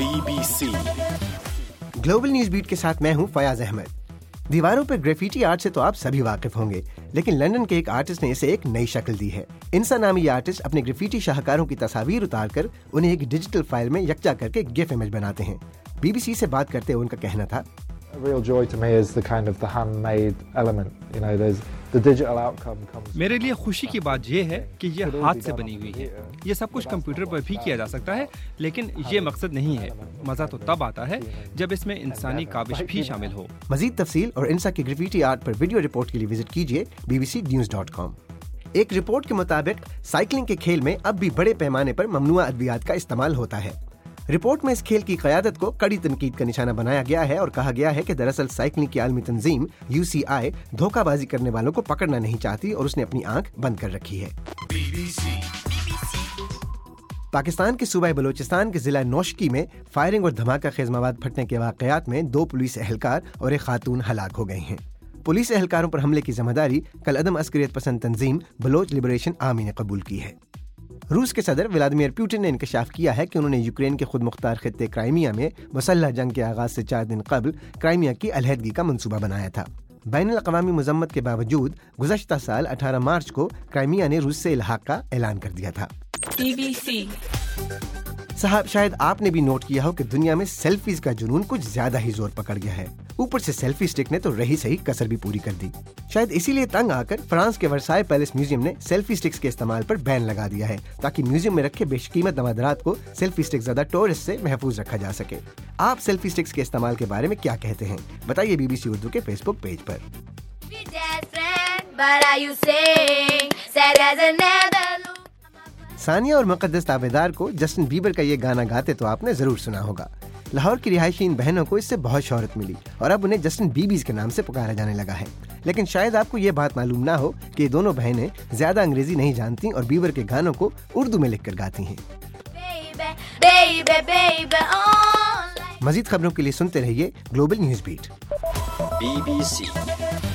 BBC global news beat के साथ मैं हूं फयाज अहमद। दीवारों पर ग्रेफिटी आर्ट से तो आप सभी वाकिफ होंगे, लेकिन लंदन के एक आर्टिस्ट ने इसे एक नई शक्ल दी है। इंसा नामी आर्टिस्ट अपने ग्रेफिटी शाहकारों की तस्वीर उतारकर उन्हें एक डिजिटल फाइल में यकजा करके गिफ इमेज बनाते हैं। BBC से बात करते हुए उनका कहना था, A real joy to me is the kind of the handmade element. You know, there's the digital outcome comes. मेरे लिए खुशी की बात ये है कि ये हाथ से बनी हुई है। ये सब कुछ कंप्यूटर पर भी किया जा सकता है, लेकिन ये मकसद नहीं है। मजा तो तब आता है जब इसमें इंसानी काबिश भी शामिल हो। मजीद तफसील और इंसा की ग्रेफिटी आर्ट पर वीडियो रिपोर्ट के लिए विजिट कीजिए bbcnews.com। एक रिपोर्ट के मुताबिक साइकिलिंग के खेल में अब भी बड़े पैमाने पर ममनुआ अद्वियात का इस्तेमाल होता है। रिपोर्ट में इस खेल की क़यादत को कड़ी तनकीद का निशाना बनाया गया है और कहा गया है कि दरअसल साइकिलिंग की आलमी तंजीम UCI धोखाबाजी करने वालों को पकड़ना नहीं चाहती और उसने अपनी आंख बंद कर रखी है। पाकिस्तान के सूबा बलोचिस्तान के जिला नौशकी में फायरिंग और धमाका खेज मवाद फटने के वाक़यात में 2 पुलिस एहलकार और एक खातून हलाक हो गए हैं। पुलिस एहलकारों पर हमले की जिम्मेदारी कल अदम अस्करियत पसंद तंजीम बलोच लिबरेशन आर्मी ने कबूल की है। रूस के सदर व्लादिमीर पुतिन ने इंकशाफ किया है कि उन्होंने यूक्रेन के खुद मुख्तार खित्ते क्राइमिया में मुसल्लह जंग के आगाज से 4 दिन कबल क्राइमिया की अलहदगी का मंसूबा बनाया था। बैनुल अक़वामी मज़म्मत के बावजूद गुज़श्ता साल 18 मार्च को क्राइमिया ने रूस से इल्हाक़ का ऐलान कर दिया था। BBC साहब, शायद आपने भी नोट किया हो कि दुनिया में सेल्फीज का जुनून कुछ ज्यादा ही जोर पकड़ गया है। ऊपर से सेल्फी स्टिक ने तो रही सही कसर भी पूरी कर दी। शायद इसीलिए तंग आकर फ्रांस के वर्साई पैलेस म्यूजियम ने सेल्फी स्टिक्स के इस्तेमाल पर बैन लगा दिया है, ताकि म्यूजियम में रखे बेशकीमत नवादरात को सेल्फी स्टिक ज्यादा टूरिस्ट से महफूज रखा जा सके। आप सेल्फी स्टिक्स के इस्तेमाल के बारे में क्या कहते हैं, बताइए BBC उर्दू के फेसबुक पेज पर। सानिया और मुक़द्दस ताबेदार को जस्टिन बीबर का ये गाना गाते तो आपने जरूर सुना होगा। लाहौर की रिहायशी इन बहनों को इससे बहुत शोहरत मिली और अब उन्हें जस्टिन बीबीज के नाम से पुकारा जाने लगा है। लेकिन शायद आपको ये बात मालूम ना हो कि ये दोनों बहनें ज्यादा अंग्रेजी नहीं जानती और बीबर के गानों को उर्दू में लिखकर गाती हैं। मजीद खबरों के लिए सुनते रहिए ग्लोबल न्यूज बीट। BBC